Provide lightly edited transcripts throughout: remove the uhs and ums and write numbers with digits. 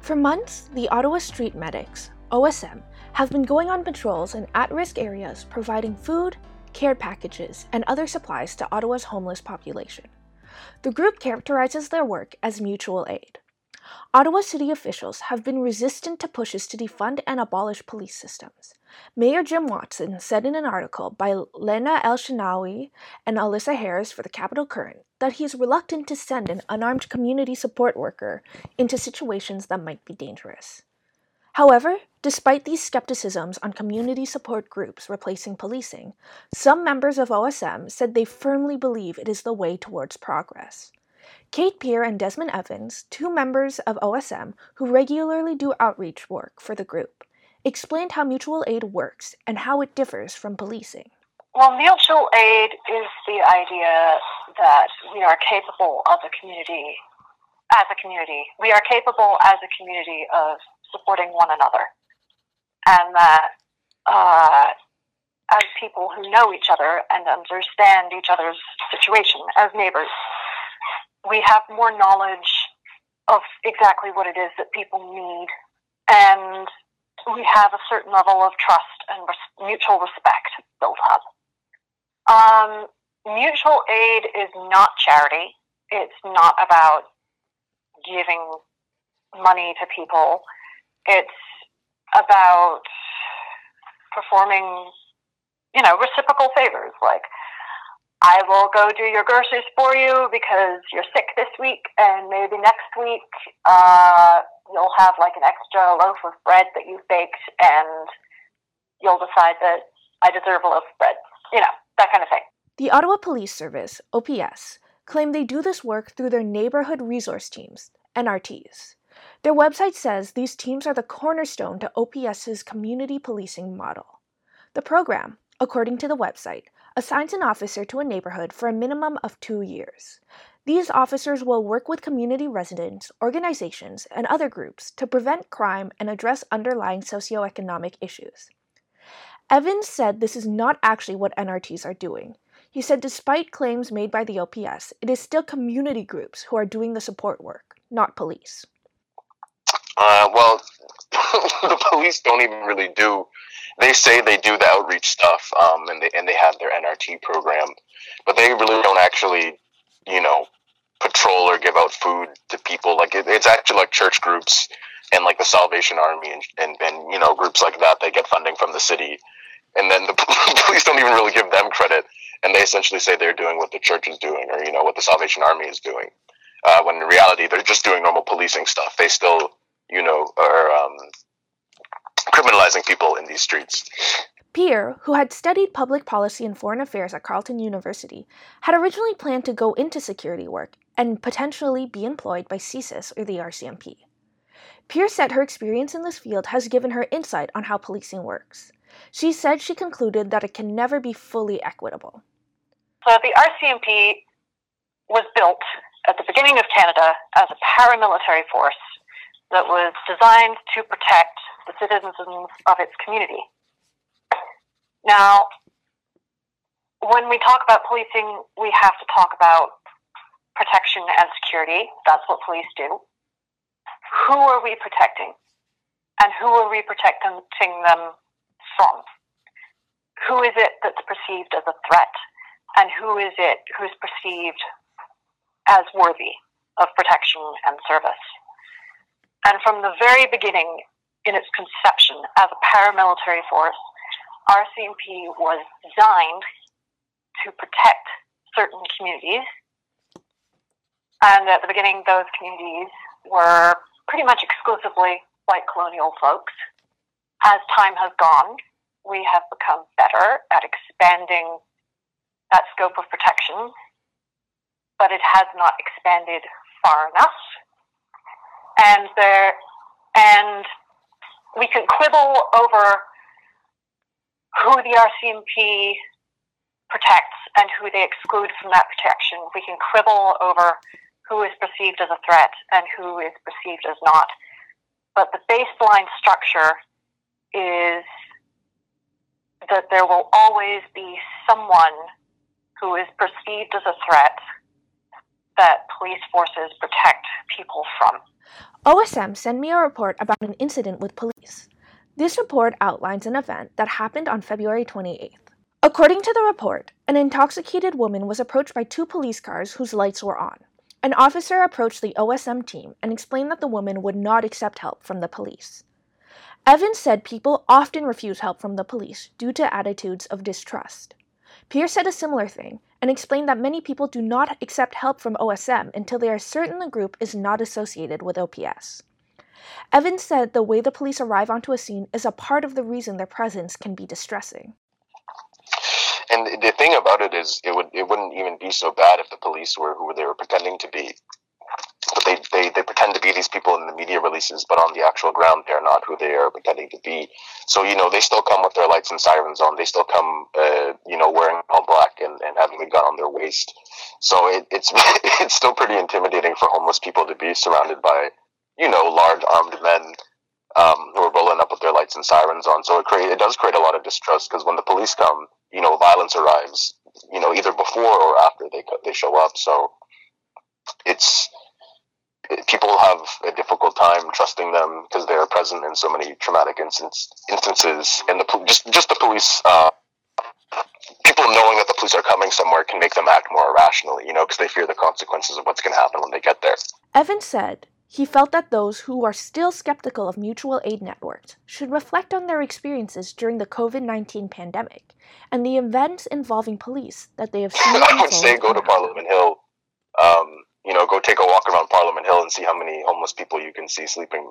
For months, the Ottawa Street Medics, OSM, have been going on patrols in at-risk areas providing food, care packages, and other supplies to Ottawa's homeless population. The group characterizes their work as mutual aid. Ottawa city officials have been resistant to pushes to defund and abolish police systems. Mayor Jim Watson said in an article by Lena El-Shinawi and Alyssa Harris for the Capital Current that he is reluctant to send an unarmed community support worker into situations that might be dangerous. However, despite these skepticisms on community support groups replacing policing, some members of OSM said they firmly believe it is the way towards progress. Kate Peer and Desmond Evans, two members of OSM who regularly do outreach work for the group, explained how mutual aid works and how it differs from policing. Well, mutual aid is the idea that we are capable as a community, we are capable as a community of supporting one another. And that as people who know each other and understand each other's situation as neighbors, we have more knowledge of exactly what it is that people need, and we have a certain level of trust and mutual respect built up. Mutual aid is not charity. It's not about giving money to people. It's about performing, reciprocal favors, like, I will go do your groceries for you because you're sick this week, and maybe next week you'll have like an extra loaf of bread that you've baked, and you'll decide that I deserve a loaf of bread. That kind of thing. The Ottawa Police Service, OPS, claim they do this work through their Neighborhood Resource Teams, NRTs. Their website says these teams are the cornerstone to OPS's community policing model. The program, according to the website, assigns an officer to a neighborhood for a minimum of 2 years. These officers will work with community residents, organizations, and other groups to prevent crime and address underlying socioeconomic issues. Evans said this is not actually what NRTs are doing. He said despite claims made by the OPS, it is still community groups who are doing the support work, not police. The police don't even really do. They say they do the outreach stuff, and they have their NRT program, but they really don't actually, patrol or give out food to people. Like it's actually like church groups and like the Salvation Army and groups like that. They get funding from the city, and then the police don't even really give them credit, and they essentially say they're doing what the church is doing or what the Salvation Army is doing, when in reality they're just doing normal policing stuff. They still are criminalizing people in these streets. Peer, who had studied public policy and foreign affairs at Carleton University, had originally planned to go into security work and potentially be employed by CSIS or the RCMP. Peer said her experience in this field has given her insight on how policing works. She said she concluded that it can never be fully equitable. So the RCMP was built at the beginning of Canada as a paramilitary force that was designed to protect the citizens of its community. Now, when we talk about policing, we have to talk about protection and security. That's what police do. Who are we protecting? And who are we protecting them from? Who is it that's perceived as a threat? And who is it who's perceived as worthy of protection and service? And from the very beginning, in its conception as a paramilitary force, RCMP was designed to protect certain communities. And at the beginning, those communities were pretty much exclusively white colonial folks. As time has gone, we have become better at expanding that scope of protection, but it has not expanded far enough. And we can quibble over who the RCMP protects and who they exclude from that protection. We can quibble over who is perceived as a threat and who is perceived as not. But the baseline structure is that there will always be someone who is perceived as a threat that police forces protect people from. OSM sent me a report about an incident with police. This report outlines an event that happened on February 28th. According to the report, an intoxicated woman was approached by 2 police cars whose lights were on. An officer approached the OSM team and explained that the woman would not accept help from the police. Evans said people often refuse help from the police due to attitudes of distrust. Pierce said a similar thing and explained that many people do not accept help from OSM until they are certain the group is not associated with OPS. Evans said the way the police arrive onto a scene is a part of the reason their presence can be distressing. And the thing about it is, it wouldn't even be so bad if the police were who they were pretending to be. But they pretend to be these people in the media releases, but on the actual ground, they're not who they are pretending to be. So, they still come with their lights and sirens on. They still come, wearing all black and having a gun on their waist. So it's it's still pretty intimidating for homeless people to be surrounded by, large armed men who are rolling up with their lights and sirens on. So it does create a lot of distrust, because when the police come, violence arrives, either before or after they show up. So people have a difficult time trusting them because they are present in so many traumatic instances, and just the police. People knowing that the police are coming somewhere can make them act more irrationally, because they fear the consequences of what's going to happen when they get there. Evans said he felt that those who are still skeptical of mutual aid networks should reflect on their experiences during the COVID-19 pandemic and the events involving police that they have seen. I would say go to Parliament Hill. Go take a walk around Parliament Hill and see how many homeless people you can see sleeping.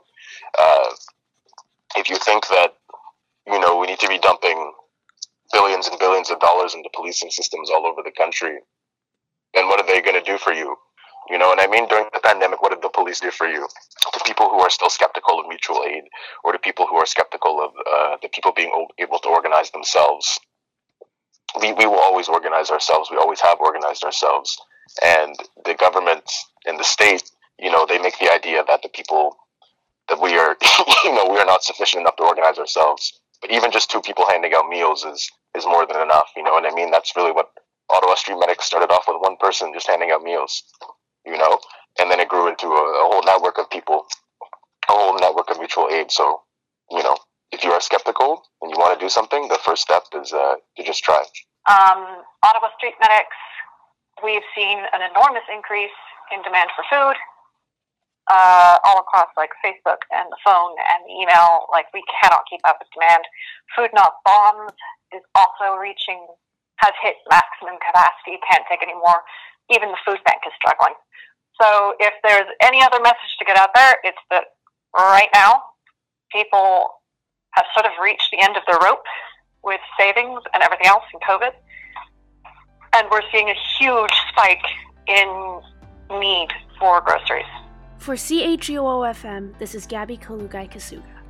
If you think that, we need to be dumping billions and billions of dollars into policing systems all over the country, then what are they going to do for you? You know what I mean? During the pandemic, what did the police do for you? To people who are still skeptical of mutual aid, or to people who are skeptical of the people being able to organize themselves. We will always organize ourselves. We always have organized ourselves. And the government and the state, they make the idea that the people, that we are, we are not sufficient enough to organize ourselves. But even just 2 people handing out meals is more than enough. You know what I mean? That's really what Ottawa Street Medics started off with, 1 person just handing out meals, and then it grew into a whole network of people, a whole network of mutual aid. So, if you are skeptical and you want to do something, the first step is to just try. Ottawa Street Medics, we've seen an enormous increase in demand for food, all across Facebook and the phone and the email. We cannot keep up with demand. Food Not Bombs is also has hit maximum capacity, can't take any more. Even the food bank is struggling. So if there's any other message to get out there, it's that right now people have sort of reached the end of their rope with savings and everything else in COVID. And we're seeing a huge spike in need for groceries. For CHUO-FM, this is Gabby Kalugai Kasuga.